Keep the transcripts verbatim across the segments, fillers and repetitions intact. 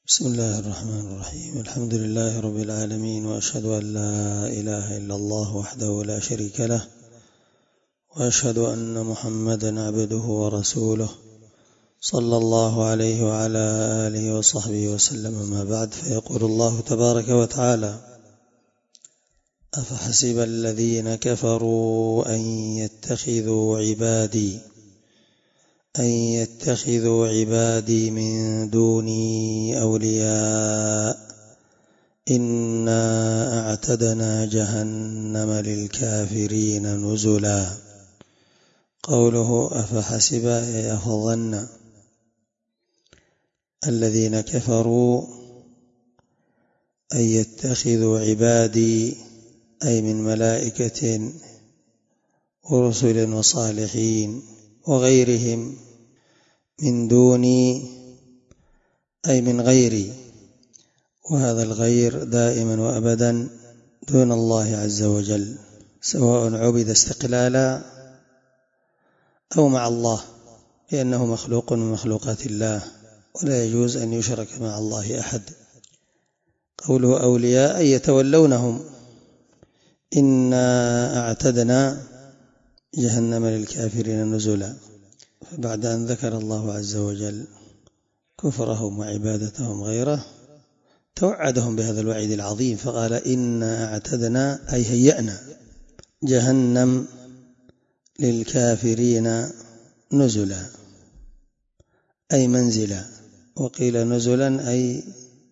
بسم الله الرحمن الرحيم. الحمد لله رب العالمين، وأشهد أن لا إله إلا الله وحده لا شريك له، وأشهد أن محمدا عبده ورسوله صلى الله عليه وعلى آله وصحبه وسلم. ما بعد، فيقول الله تبارك وتعالى: أفحسب الذين كفروا أن يتخذوا عبادي أن يتخذوا عبادي من دوني أولياء إنا أعتدنا جهنم للكافرين نزلا. قوله أفحسب أي أفظن الذين كفروا أن يتخذوا عبادي أي من ملائكة ورسل وصالحين وغيرهم من دوني أي من غيري، وهذا الغير دائما وأبدا دون الله عز وجل، سواء عبد استقلالا أو مع الله، لأنه مخلوق من مخلوقات الله ولا يجوز أن يشرك مع الله أحد. قوله أولياء أي يتولونهم. إنا أعتدنا جهنم للكافرين نزلا. فبعد أن ذكر الله عز وجل كفرهم وعبادتهم غيره، توعدهم بهذا الوعيد العظيم، فقال إنا أعتدنا أي هيأنا جهنم للكافرين نزلا أي منزلا، وقيل نزلا أي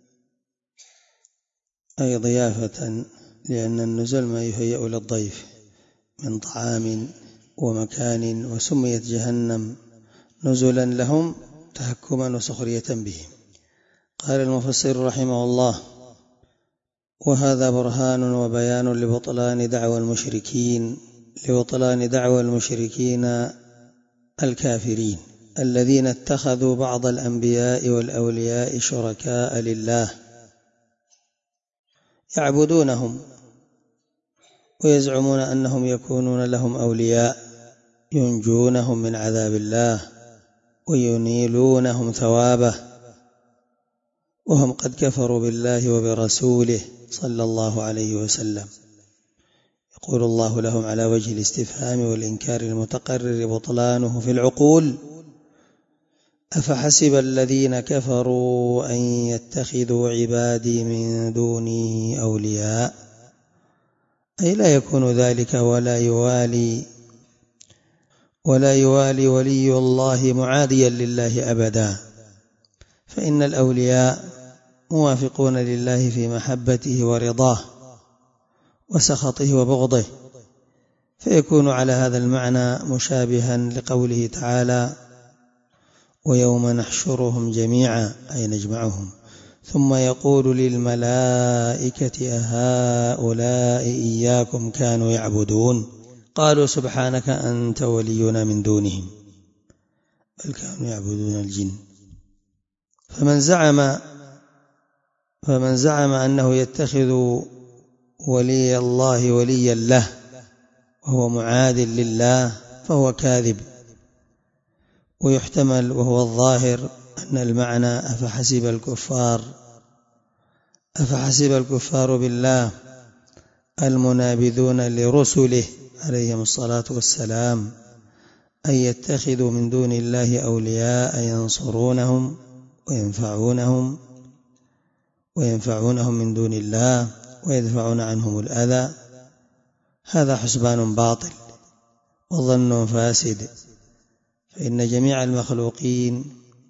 أي ضيافة، لأن النزل ما يهيأ للضيف من طعام ومكان، وسميت جهنم نزلا لهم تهكما وسخرية بهم. قال المفسر رحمه الله: وهذا برهان وبيان لبطلان دعوى المشركين لبطلان دعوى المشركين الكافرين الذين اتخذوا بعض الأنبياء والأولياء شركاء لله يعبدونهم ويزعمون أنهم يكونون لهم أولياء ينجونهم من عذاب الله وينيلونهم ثوابه، وهم قد كفروا بالله وبرسوله صلى الله عليه وسلم. يقول الله لهم على وجه الاستفهام والإنكار المتقرر بطلانه في العقول: أفحسب الذين كفروا أن يتخذوا عبادي من دوني أولياء، أي لا يكون ذلك ولا يوالي ولا يوالي ولي الله معاديا لله أبدا، فإن الأولياء موافقون لله في محبته ورضاه وسخطه وبغضه، فيكون على هذا المعنى مشابها لقوله تعالى: ويوم نحشرهم جميعا أي نجمعهم ثم يقول للملائكة أهؤلاء إياكم كانوا يعبدون قالوا سبحانك أنت ولينا من دونهم بل كانوا يعبدون الجن. فمن زعم فمن زعم أنه يتخذ ولي الله وليا له وهو معاد لله فهو كاذب. ويحتمل وهو الظاهر أن المعنى أفحسب الكفار أفحسب الكفار بالله المنابذون لرسله عليهم الصلاة والسلام أن يتخذوا من دون الله أولياء ينصرونهم وينفعونهم وينفعونهم من دون الله ويدفعون عنهم الأذى. هذا حسبان باطل وظن فاسد، فإن جميع المخلوقين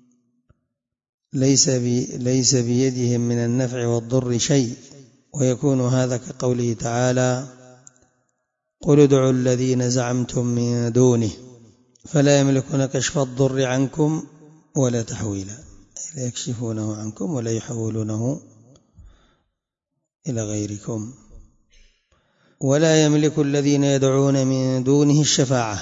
ليس ليس بيدهم من النفع والضر شيء، ويكون هذا كقوله تعالى: قل ادعوا الذين زعمتم من دونه فلا يملكون كشف الضر عنكم ولا تحويلا، لا يكشفونه عنكم ولا يحولونه إلى غيركم. ولا يملك الذين يدعون من دونه الشفاعة،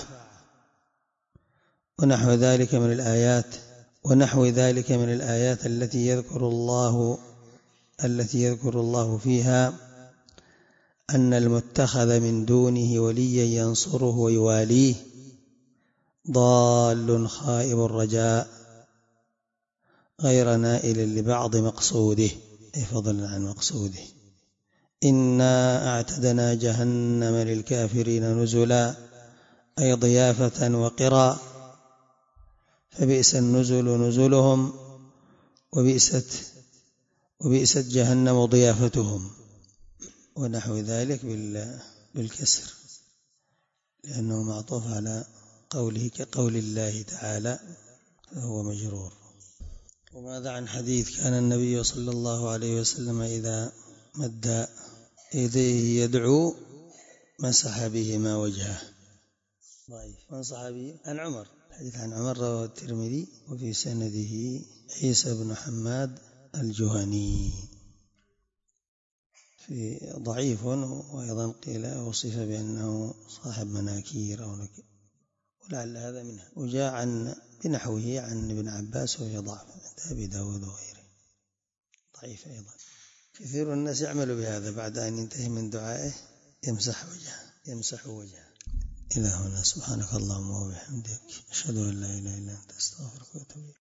ونحو ذلك من الآيات ونحو ذلك من الآيات التي يذكر الله التي يذكر الله فيها أن المتخذ من دونه وليا ينصره ويواليه ضال خائب الرجاء غير نائل لبعض مقصوده، أي فضلا عن مقصوده. إنا أعتدنا جهنم للكافرين نزلا، أي ضيافة وقرا، فبئس النزل نزلهم وبئست وبئست جهنم ضيافتهم، ونحو ذلك بالكسر لأنه معطوف على قوله كقول الله تعالى فهو مجرور. وماذا عن حديث كان النبي صلى الله عليه وسلم إذا مد يديه يدعو مسح بهما وجهه؟ ضعيف. من صحابي؟ عن عمر، الحديث عن عمر رواه الترمذي وفي سنده عيسى بن حماد الجهني، في ضعيف، وأيضا قيل وصف بأنه صاحب مناكير أو نكير، ولعل هذا منها. وجاء عن بنحوه عن ابن عباس وهي ضعف عند أبي داود وغيره، ضعيف أيضا. كثير الناس يعمل بهذا بعد أن ينتهي من دعائه يمسح وجهه يمسح وجهه. إلى هنا، سبحانك اللهم وبحمدك، أشهد أن لا إله إلا أنت، أستغفرك وأتوب إليك.